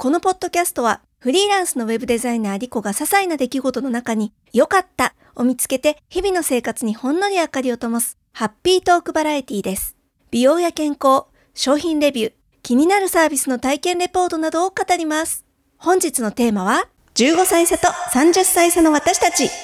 このポッドキャストはフリーランスのウェブデザイナーリコが些細な出来事の中に良かったを見つけて日々の生活にほんのり明かりを灯すハッピートークバラエティです。美容や健康、商品レビュー、気になるサービスの体験レポートなどを語ります。本日のテーマは15歳差と30歳差の私たち。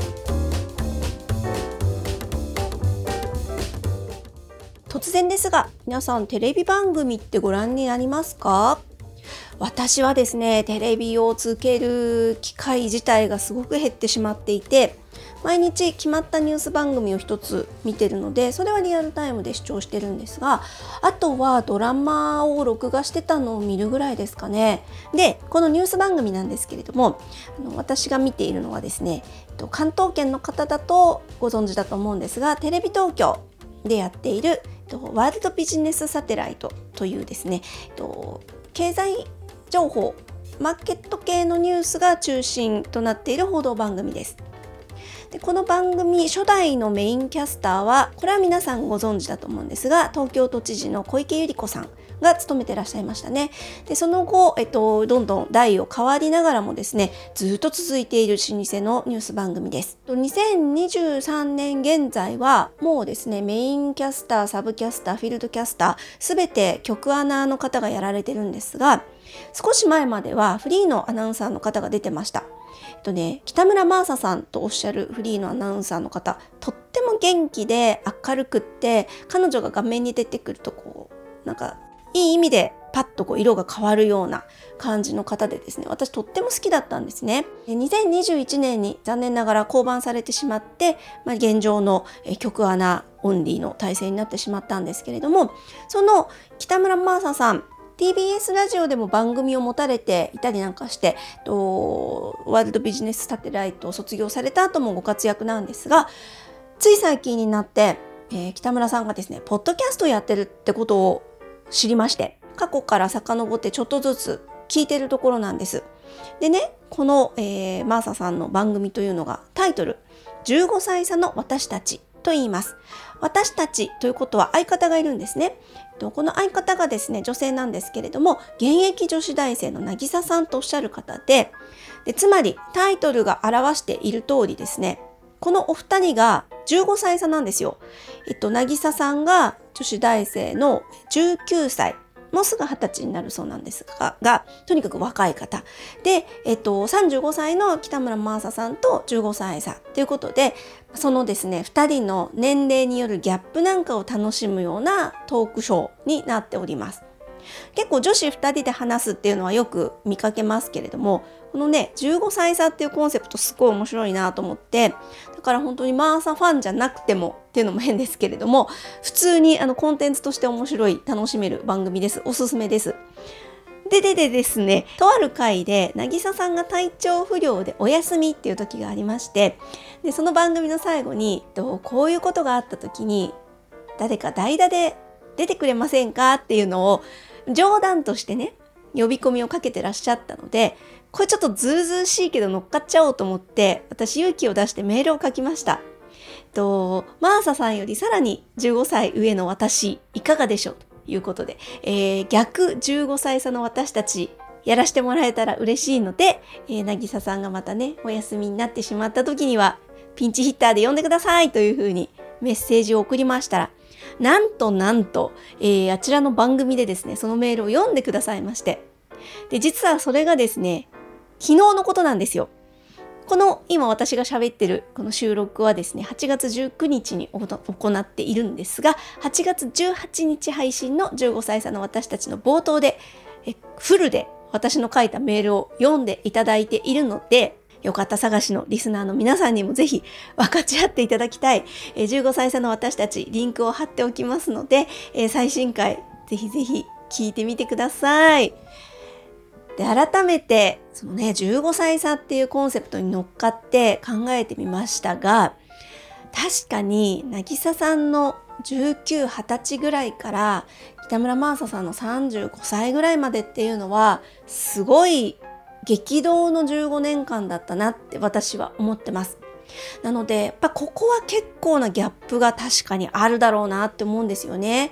突然ですが、皆さんテレビ番組ってご覧になりますか？私はですね、テレビをつける機会自体がすごく減ってしまっていて、毎日決まったニュース番組を一つ見てるので、それはリアルタイムで視聴してるんですが、あとはドラマを録画してたのを見るぐらいですかね。で、このニュース番組なんですけれども、私が見ているのはですね、関東圏の方だとご存知だと思うんですが、テレビ東京でやっているワールドビジネスサテライトというですね、経済情報、マーケット系のニュースが中心となっている報道番組です。で、この番組初代のメインキャスターは、これは皆さんご存知だと思うんですが、東京都知事の小池百合子さんが務めてらっしゃいましたね。で、その後、どんどん代を変わりながらもですね、ずっと続いている老舗のニュース番組です。2023年現在はもうですね、メインキャスター、サブキャスター、フィールドキャスター、すべて局アナの方がやられてるんですが、少し前まではフリーのアナウンサーの方が出てました。北村真麻さんとおっしゃるフリーのアナウンサーの方、とっても元気で明るくって、彼女が画面に出てくるとなんかいい意味でパッと色が変わるような感じの方でですね、私とっても好きだったんですね。2021年に残念ながら降板されてしまって、現状の局アナオンリーの体制になってしまったんですけれども、その北村真麻さん、TBS ラジオでも番組を持たれていたりなんかして、ワールドビジネスサテライトを卒業された後もご活躍なんですが、つい最近になって、北村さんがですね、ポッドキャストをやってるってことを知りまして、過去から遡ってちょっとずつ聞いてるところなんです。でね、この、マーサさんの番組というのがタイトル、15歳差の私たちと言います。私たちということは相方がいるんですね。この相方がですね、女性なんですけれども、現役女子大生の渚さんとおっしゃる方で、つまりタイトルが表している通りですね、このお二人が15歳差なんですよ。渚さんが女子大生の19歳、もうすぐ20歳になるそうなんですが、とにかく若い方で、35歳の北村真麻さんと15歳差ということで、そのですね、2人の年齢によるギャップなんかを楽しむようなトークショーになっております。結構女子2人で話すっていうのはよく見かけますけれども、このね、15歳差っていうコンセプトすごい面白いなと思って、だから本当にマーサファンじゃなくてもっていうのも変ですけれども、普通にコンテンツとして面白い、楽しめる番組です。おすすめです。でですね、とある回で渚さんが体調不良でお休みっていう時がありまして、でその番組の最後にこういうことがあった時に誰か代打で出てくれませんかっていうのを冗談としてね、呼び込みをかけてらっしゃったので、これちょっとずうずうしいけど乗っかっちゃおうと思って、私勇気を出してメールを書きました。マーサさんよりさらに15歳上の私いかがでしょうということで、逆15歳差の私たちやらせてもらえたら嬉しいので、渚さんがまたねお休みになってしまった時にはピンチヒッターで呼んでくださいというふうにメッセージを送りましたら、なんと、あちらの番組でですね、そのメールを読んでくださいまして、で実はそれがですね、昨日のことなんですよ。この今私が喋ってるこの収録はですね、8月19日に行っているんですが、8月18日配信の15歳差の私たちの冒頭でフルで私の書いたメールを読んでいただいているので、よかった探しのリスナーの皆さんにもぜひ分かち合っていただきたい。15歳差の私たち、リンクを貼っておきますので、最新回ぜひ聞いてみてください。で、改めてそのね、15歳差っていうコンセプトに乗っかって考えてみましたが、確かに渚さんの19、20歳ぐらいから北村真麻さんの35歳ぐらいまでっていうのはすごい激動の15年間だったなって私は思ってます。なのでやっぱここは結構なギャップが確かにあるだろうなって思うんですよね。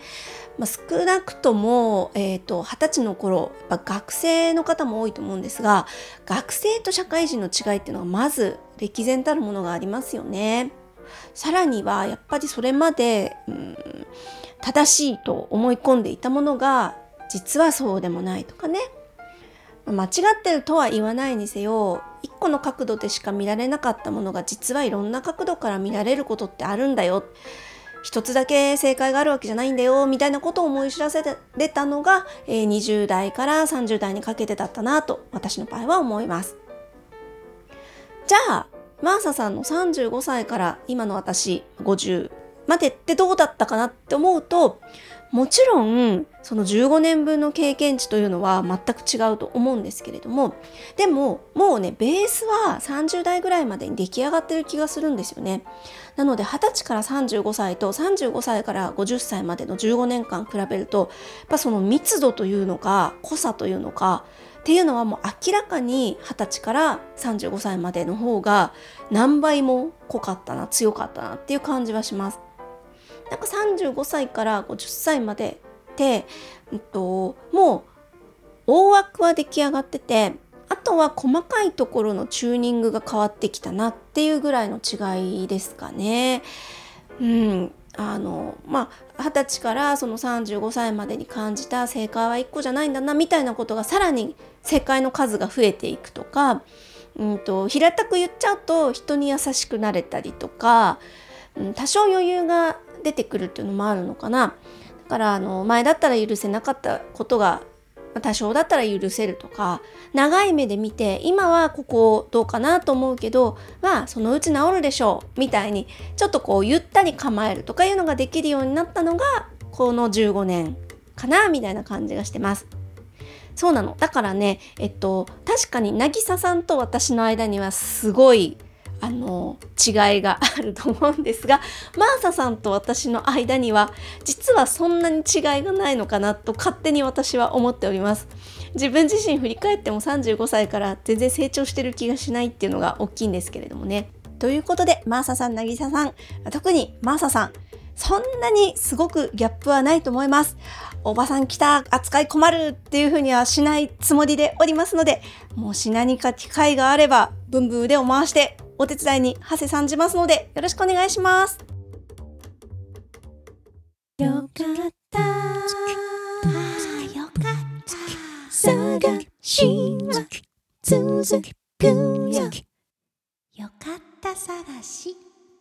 少なくとも、20歳の頃、やっぱ学生の方も多いと思うんですが、学生と社会人の違いっていうのはまず歴然たるものがありますよね。さらにはやっぱりそれまで、正しいと思い込んでいたものが実はそうでもないとかね、間違ってるとは言わないにせよ、一個の角度でしか見られなかったものが実はいろんな角度から見られることってあるんだよ、一つだけ正解があるわけじゃないんだよみたいなことを思い知らせれたのが、20代から30代にかけてだったなと私の場合は思います。じゃあマーサさんの35歳から今の私50までってどうだったかなって思うと、もちろんその15年分の経験値というのは全く違うと思うんですけれども、でももうねベースは30代ぐらいまでに出来上がってる気がするんですよね。なので20歳から35歳と35歳から50歳までの15年間比べると、やっぱその密度というのか濃さというのかっていうのはもう明らかに20歳から35歳までの方が何倍も濃かったな、強かったなっていう感じはします。なんか35歳から50歳までって、もう大枠は出来上がってて、あとは細かいところのチューニングが変わってきたなっていうぐらいの違いですかね。20歳からその35歳までに感じた正解は1個じゃないんだなみたいなことがさらに正解の数が増えていくとか、平たく言っちゃうと人に優しくなれたりとか、多少余裕が出てくるっていうのもあるのかな。だから前だったら許せなかったことが多少だったら許せるとか、長い目で見て今はここどうかなと思うけど、そのうち治るでしょうみたいにちょっとこうゆったり構えるとかいうのができるようになったのがこの15年かなみたいな感じがしてます。そうなの。だからね、確かに渚さんと私の間にはすごい違いがあると思うんですが、マーサさんと私の間には実はそんなに違いがないのかなと勝手に私は思っております。自分自身振り返っても35歳から全然成長してる気がしないっていうのが大きいんですけれどもね。ということでマーサさん、渚さん、特にマーサさん、そんなにすごくギャップはないと思います。おばさん来た、扱い困るっていうふうにはしないつもりでおりますので、もし何か機会があればブンブン腕を回してお手伝いに長谷さんじますのでよろしくお願いします。 よかったよかった探しは続くよ、よかった探し。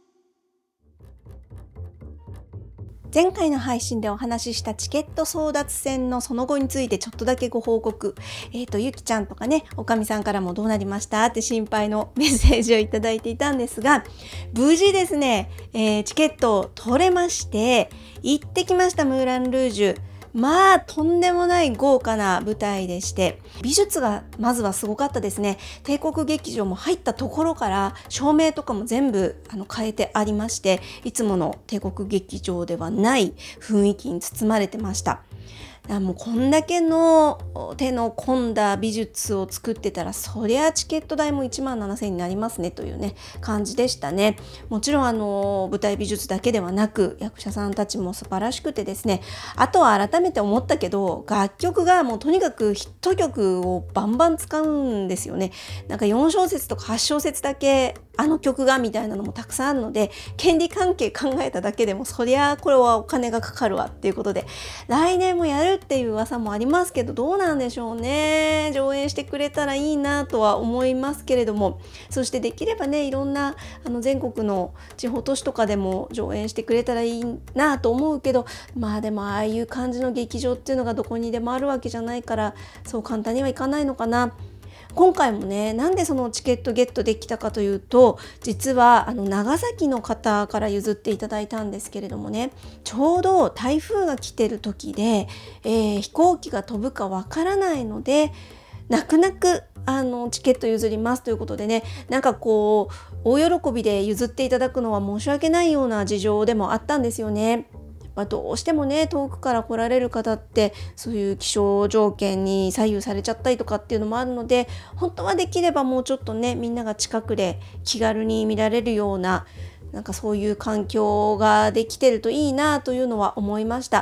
前回の配信でお話ししたチケット争奪戦のその後についてちょっとだけご報告。ゆきちゃんとかね、おかみさんからもどうなりましたって心配のメッセージをいただいていたんですが、無事ですね、チケット取れまして、行ってきました、ムーランルージュ。とんでもない豪華な舞台でして、美術がまずはすごかったですね。帝国劇場も入ったところから照明とかも全部変えてありまして、いつもの帝国劇場ではない雰囲気に包まれてました。もうこんだけの手の込んだ美術を作ってたら、そりゃチケット代も17,000円になりますねというね感じでしたね。もちろん舞台美術だけではなく、役者さんたちも素晴らしくてですね、あとは改めて思ったけど、楽曲がもうとにかくヒット曲をバンバン使うんですよね。なんか4小節とか8小節だけ曲がみたいなのもたくさんあるので、権利関係考えただけでもそりゃこれはお金がかかるわっていうことで、来年もやるっていう噂もありますけど、どうなんでしょうね。上演してくれたらいいなとは思いますけれども、そしてできればね、いろんな全国の地方都市とかでも上演してくれたらいいなと思うけど、でもああいう感じの劇場っていうのがどこにでもあるわけじゃないから、そう簡単にはいかないのかな。今回もね、なんでそのチケットゲットできたかというと、実は長崎の方から譲っていただいたんですけれどもね、ちょうど台風が来てる時で、飛行機が飛ぶかわからないので、泣く泣くチケット譲りますということでね、なんかこう大喜びで譲っていただくのは申し訳ないような事情でもあったんですよね。どうしてもね、遠くから来られる方ってそういう気象条件に左右されちゃったりとかっていうのもあるので、本当はできればもうちょっとね、みんなが近くで気軽に見られるような、なんかそういう環境ができてるといいなというのは思いました。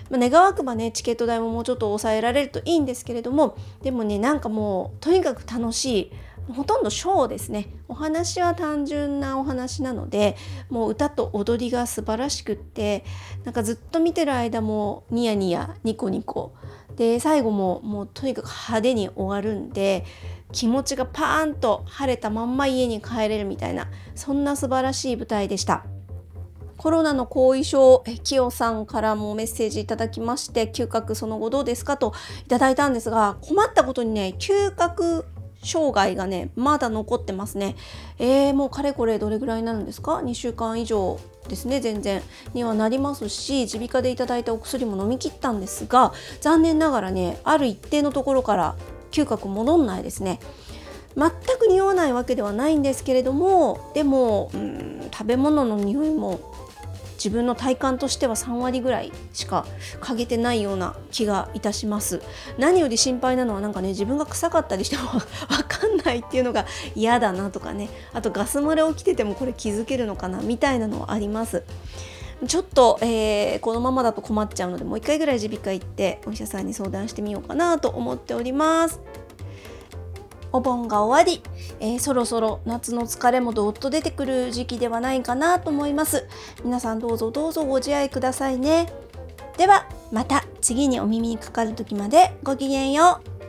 願わくばねチケット代ももうちょっと抑えられるといいんですけれども、でもねなんかもうとにかく楽しい、ほとんどショーですね。お話は単純なお話なので、もう歌と踊りが素晴らしくって、なんかずっと見てる間もニヤニヤニコニコで、最後もうとにかく派手に終わるんで、気持ちがパーンと晴れたまんま家に帰れるみたいな、そんな素晴らしい舞台でした。コロナの後遺症、キヨさんからもメッセージいただきまして、嗅覚その後どうですかといただいたんですが、困ったことにね嗅覚障害がねまだ残ってますね。もうかれこれどれぐらいになるんですか？2週間以上ですね、全然にはなりますし、耳鼻科でいただいたお薬も飲み切ったんですが、残念ながらねある一定のところから嗅覚戻んないですね。全く匂わないわけではないんですけれども、でも食べ物の匂いも自分の体感としては3割ぐらいしか嗅げてないような気がいたします。何より心配なのはなんかね、自分が臭かったりしてもわかんないっていうのが嫌だなとかね、あとガス漏れ起きててもこれ気づけるのかなみたいなのはあります。ちょっと、このままだと困っちゃうので、もう一回ぐらい耳鼻科行ってお医者さんに相談してみようかなと思っております。お盆が終わり、そろそろ夏の疲れもどっと出てくる時期ではないかなと思います。皆さんどうぞどうぞご自愛くださいね。ではまた次にお耳にかかる時までごきげんよう。